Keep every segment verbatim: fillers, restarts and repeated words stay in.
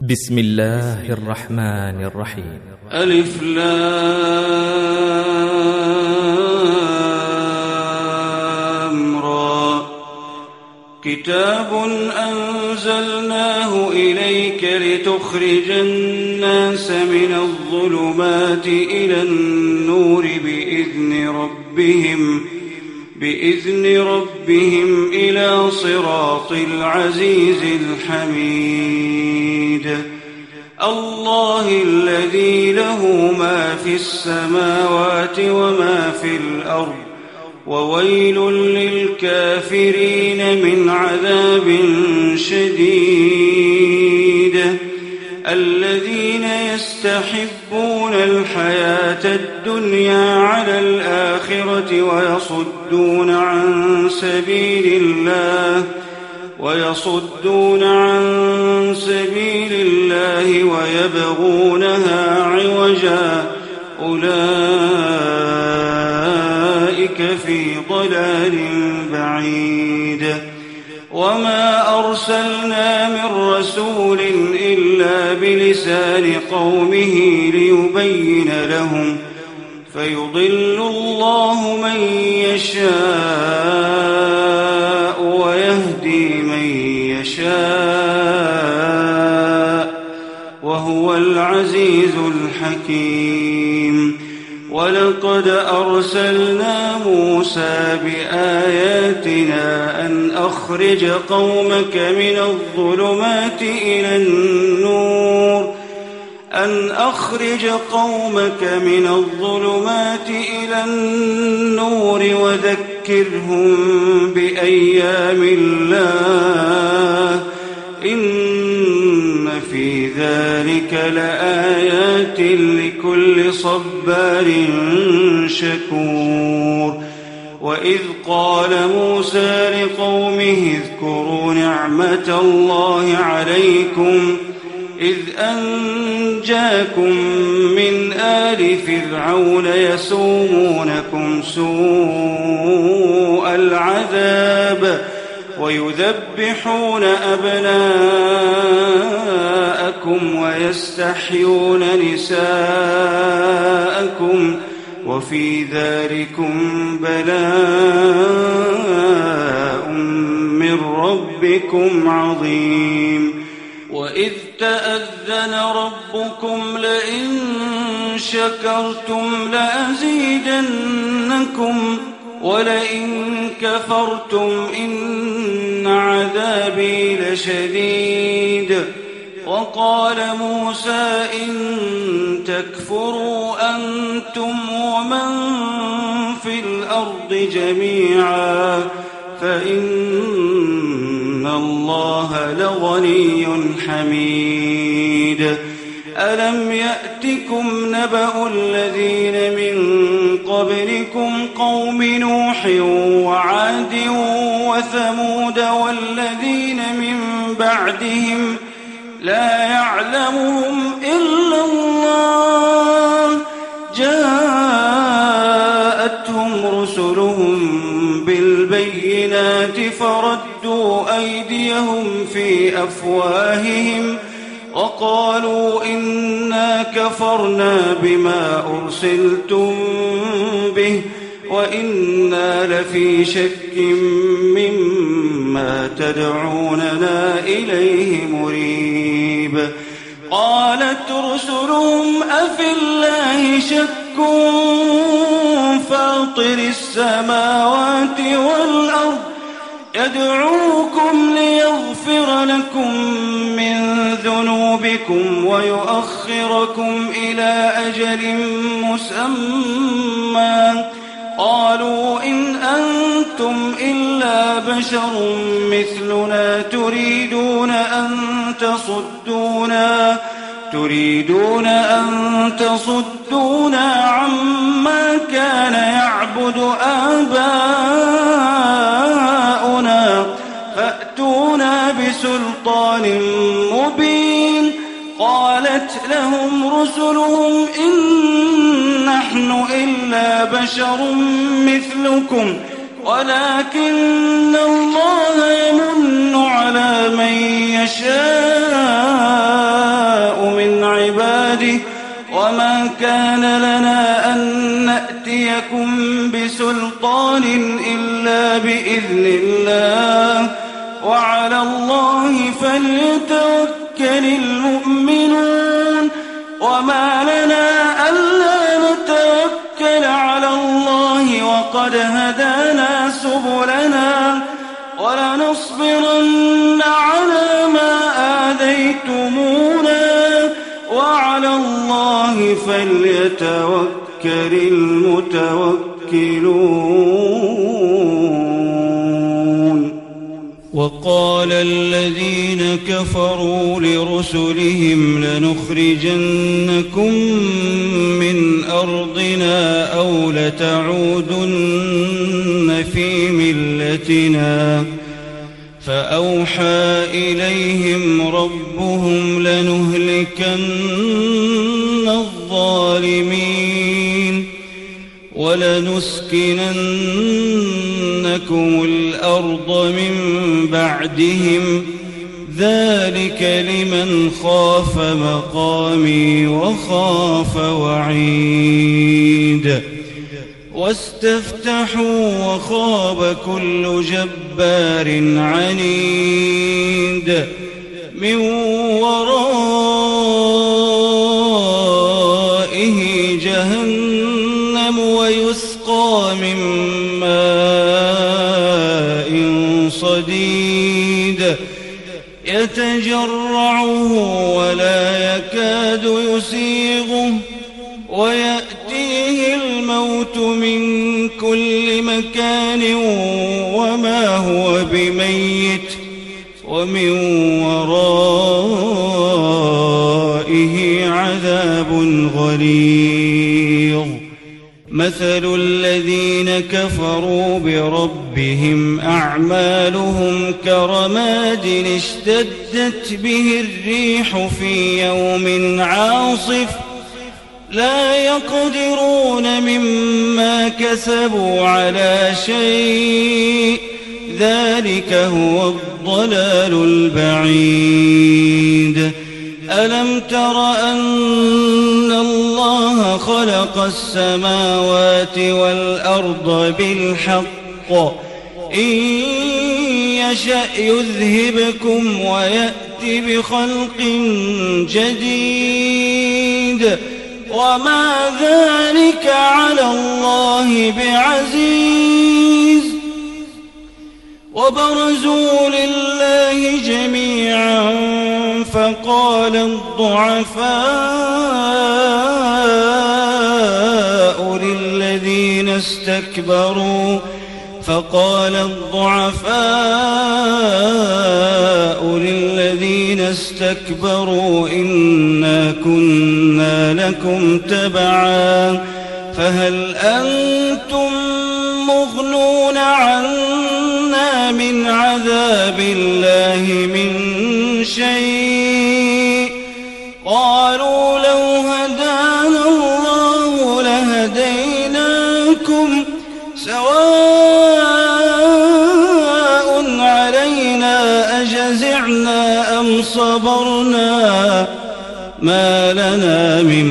بسم الله الرحمن الرحيم. ألف لام را. كتاب أنزلناه إليك لتخرج الناس من الظلمات إلى النور بإذن ربهم بإذن ربهم إلى صراط العزيز الحميد. الله الذي له ما في السماوات وما في الأرض، وويل للكافرين من عذاب شديد. الذين يستحبون الحياة الدنيا على الآخرة ويصدون عن سبيل الله ويصدون عن سبيل الله ويبغونها عوجا، أولئك في ضلال بعيد. وما أرسلنا من رسول إلا بلسان قومه ليبين لهم، فيضل الله من يشاء ويهدي من يشاء، وهو العزيز الحكيم. ولقد أرسلنا موسى بآياتنا أن أخرج قومك من الظلمات إلى النور أن أخرج قومك من الظلمات إلى النور وذكرهم بأيام الله، إن في ذلك لآيات لكل صبار شكور. وإذ قال موسى لقومه اذكروا نعمة الله عليكم إذ أنجاكم من آل فرعون يسومونكم سوء العذاب ويذبحون أبناءكم ويستحيون نساءكم، وفي ذلكم بلاء من ربكم عظيم. وإذ تأذن ربكم لئن شكرتم لأزيدنكم ولئن كفرتم إن عذابي لشديد. وقال موسى إن تكفروا أنتم ومن في الأرض جميعا فإن الله لغني حميد. ألم يأتكم نبأ الذين من قبلكم قوم نوح وعاد وثمود والذين من بعدهم لا يعلمهم إلا الله، جاءتهم رسلهم بالبينات فردوا أيديهم في أفواههم وقالوا إنا كفرنا بما أرسلتم به وإنا لفي شك مما تدعوننا إليه مريب. قالت رسلهم أفي الله شك فاطر السماوات والأرض يدعوكم ليغفر لكم من ذنوبكم ويؤخركم إلى أجل مسمى. قالوا إن أنتم إلا بشر مثلنا تريدون أن تصدونا تريدون أن تصدونا عما كان يعبد آباؤنا فأتونا بسلطان مبين. قالت لهم رسلهم إن نحن إلا بشر مثلكم ولكن الله يمن على من يشاء المؤمنون وما لنا ألا نتوكل على الله وقد هدانا سبلنا ولنصبرن على ما آذيتمونا وعلى الله فليتوكل المتوكلون. وقال الذين كفروا لرسلهم لنخرجنكم من أرضنا أو لتعودن في ملتنا فأوحى إليهم ربهم لنهلكن الظالمين ولنسكننكم الأرض من بعدهم ذلك لمن خاف مقامي وخاف وعيد. واستفتحوا وخاب كل جبار عنيد من ورائه جهنم ويسقى من ماء صديد يتجرعه ولا يكاد يسيغه ويأتيه الموت من كل مكان وما هو بميت ومن ورائه عذاب غليظ. مثل الذين كفروا بربهم أعمالهم كرماد اشتدت به الريح في يوم عاصف لا يقدرون مما كسبوا على شيء ذلك هو الضلال البعيد. ألم تر أن الله خلق السماوات والأرض بالحق إن يشأ يذهبكم ويأتي بخلق جديد وما ذلك على الله بعزيز. وبرزوا لله جميعا فقال الضعفاء للذين استكبروا فقال الضعفاء للذين استكبروا إنا كنا لكم تبعا فهل أنتم مغنون عنا من عذاب الله من شيء قالوا لو هدانا الله لهديناكم سواء علينا أجزعنا أم صبرنا ما لنا من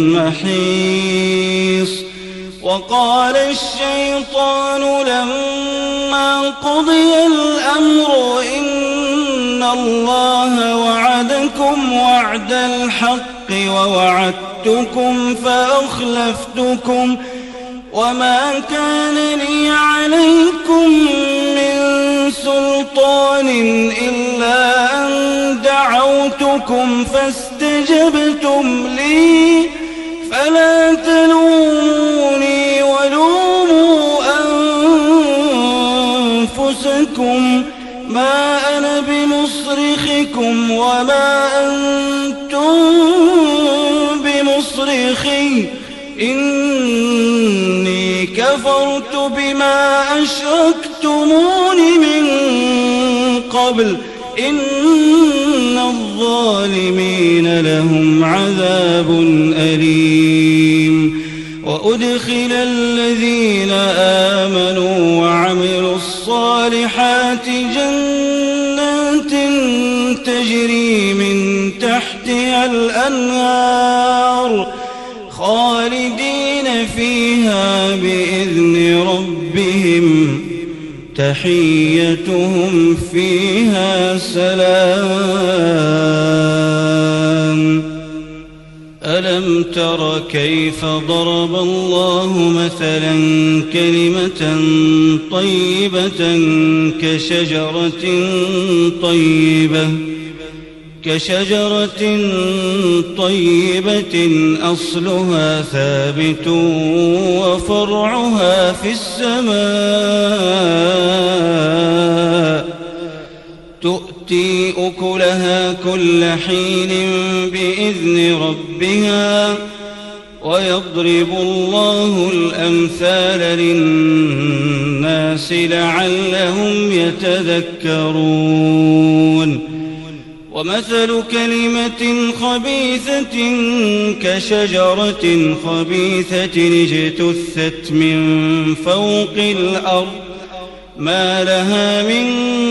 محيص. وقال الشيطان لما قضي الأمر إن الله وعدكم وعد الحق ووعدتكم فأخلفتكم وما كان لي عليكم من سلطان إلا أن دعوتكم فاستجبتم لي فلا تلوموني ولوموا أنفسكم ما أنا بمصرخكم وما أنتم بمصرخي إني كفرت بما أشركتمون من قبل إن الظالمين لهم عذاب أليم. وأدخل الذين آمنوا وعملوا الصالحات جنات تجري من تحتها الأنهار خالدين فيها بإذن ربهم تحيتهم فيها سلام. ألم تر كيف ضرب الله مثلا كلمة طيبة كشجرة طيبة كشجرة طيبة أصلها ثابت وفرعها في السماء تؤتي أكلها كل حين بإذن ربها ويضرب الله الأمثال للناس لعلهم يتذكرون. ومثل كلمة خبيثة كشجرة خبيثة اجتثت من فوق الأرض ما لها من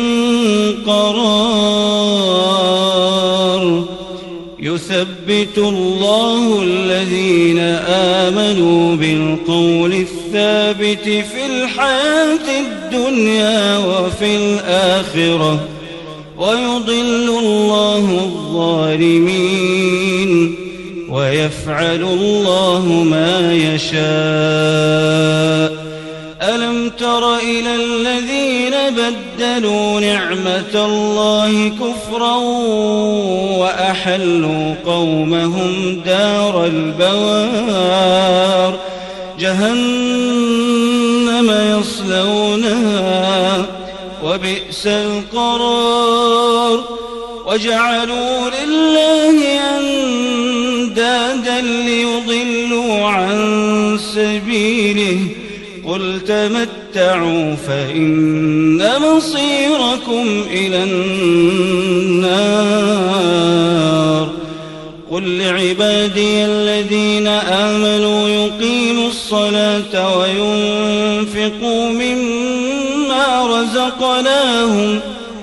قرار. يثبت الله الذين آمنوا بالقول الثابت في الحياة الدنيا وفي الآخرة ويضل الله الظالمين ويفعل الله ما يشاء. ألم تر إلى الذين بدلوا نعمة الله كفرا وأحلوا قومهم دار البوار جهنم يصلونها وبئس القرار. وجعلوا لله أندادا ليضلوا عن سبيله قل تمتعوا فإن مصيركم إلى النار. قل لعبادي الذين آمنوا يقيموا الصلاة وينفقوا مما رزقناهم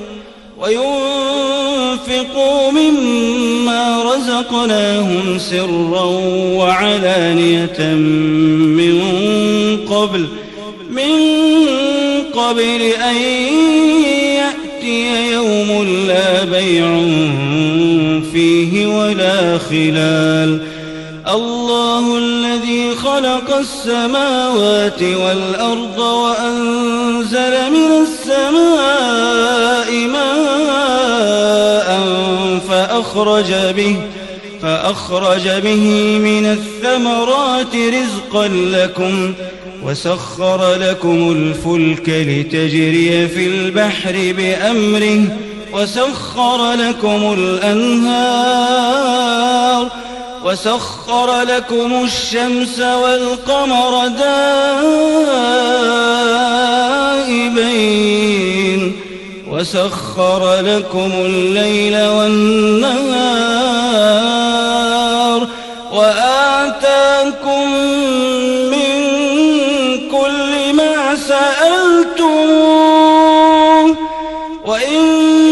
وينفقوا مما رزقناهم سرا وعلانية من قبل من قبل أن يأتي يوم لا بيع فيه ولا خلال. الله الذي خلق السماوات والأرض وأنزل من السماء ماء فأخرج به فأخرج به من الثمرات رزقا لكم وسخر لكم الفلك لتجري في البحر بأمره وسخر لكم الأنهار وسخر لكم الشمس والقمر دائبين وسخر لكم الليل والنهار وآتاكم من كل ما سألتموه وإن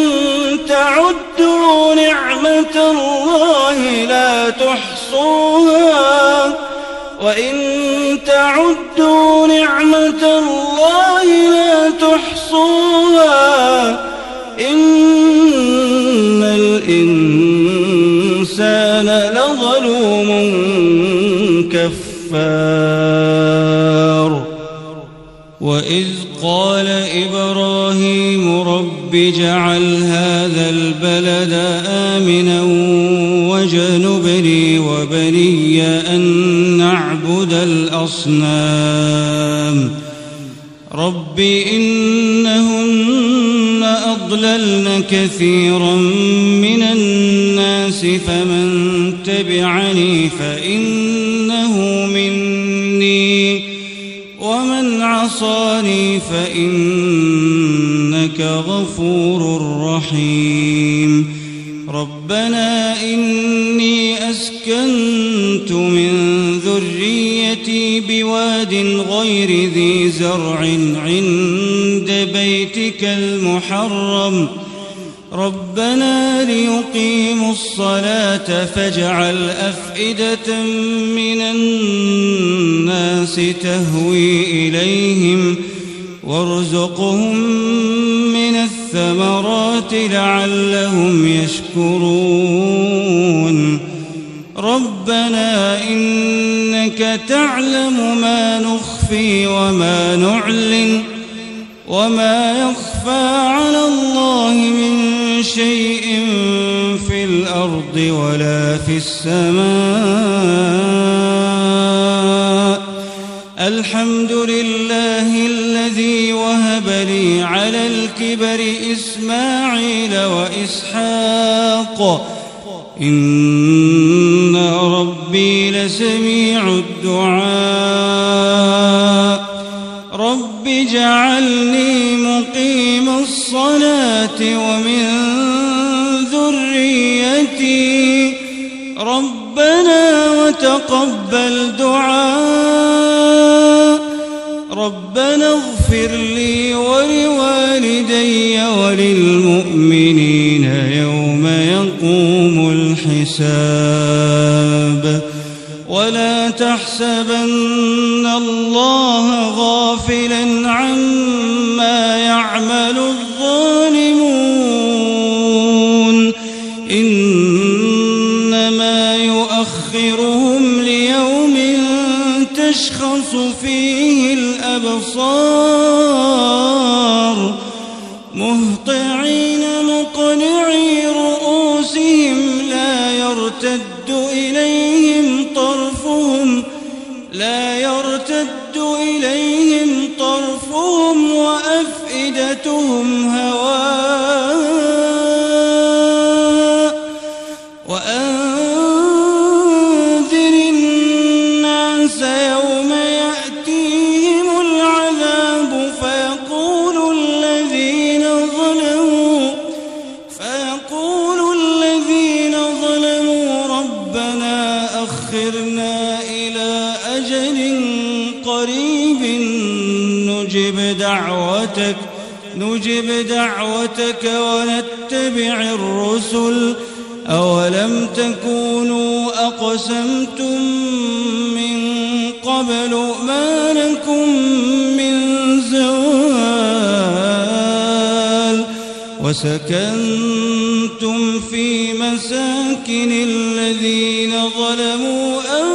تعدوا نعمة الله لا تحصوها وإن تعدوا نعمة الله لا تحصوها إن الإنسان لظلوم كفار. وإذ قال إبراهيم رب اجعل هذا البلد آمنا واجنبني وبني أن نعبد الأصنام رب إنهن أضللن كثيرا من الناس فمن تبعني فإنه مني ومن عصاني فإنك غفور رحيم. ربنا إني أسكنت من ذريتي بواد غير ذي زرع عند بيتك المحرم ربنا ليقيموا الصلاة فاجعل أفئدة من الناس تهوي إليهم وارزقهم من الثمرات لعلهم يشكرون ربنا إنك تعلم ما نخفي وما نعلن وما يخفى على الله من شيء في الأرض ولا في السماء الحمد لله الذي وهب لي على الكبر إسماعيل وإسحاق إن ربي لسميع الدعاء رب اجعلني مقيم الصلاة ومن ذريتي ربنا وتقبل دعاء ربنا اغفر لي ولوالدي وللمؤمنين يوم يقوم الحساب ولا تحسبن الله غافلا عما يعمل الظالمون إنما يؤخرهم ليوم تشخص فيه الأبصار مهطعين مقنعي رؤوسهم لا يرتد إليهم طرفهم لا يرتد إليهم طرفهم وأفئدتهم هواء وأنذر الناس يوم يأتيهم العذاب فيقول الذين ظلموا فيقول الذين ظلموا ربنا أخرنا إلى أجل قريب نجب دعوتك نجب دعوتك ونتبع الرسل أولم تكونوا أقسمتم من قبل ما لكم من زوال وسكنتم في مساكن الذين ظلموا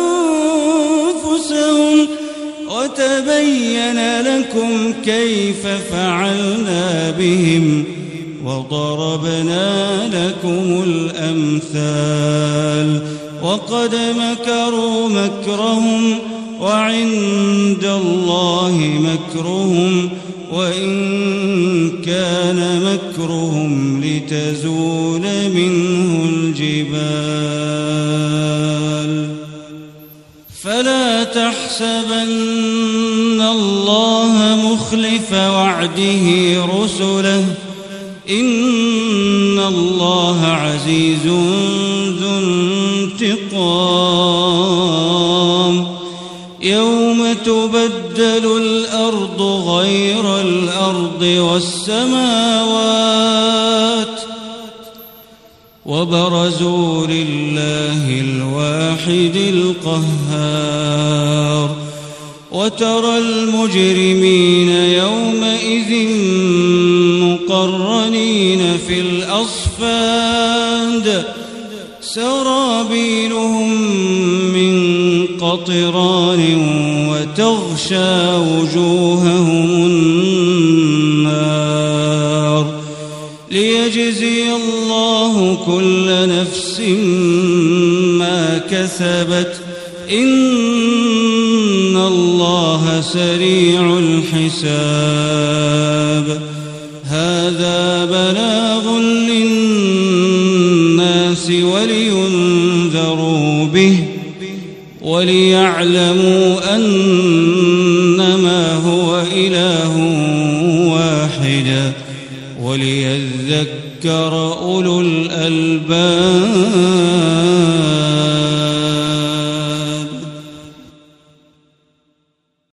أنفسهم وتبين لكم كيف فعلنا بهم وضربنا لكم الأمثال وقد مكروا مكرهم وعند الله مكرهم وإن كان مكرهم لتزول منه الجبال فلا تحسبن الله مخلف وعده رسله إن الله عزيز ذو انتقام يوم تبدل الأرض غير الأرض والسماوات وبرزوا لله الواحد القهار وترى المجرمين يومئذ مقرنين في الأصفاد سرابيلهم من قطران وتغشى وجوههم النار ليجزي الله كل نفس ما كسبت إن الله سريع الحساب هذا بلاغ للناس ولينذروا به وليعلموا أنما هو إله واحد وليذكر أولو الألباب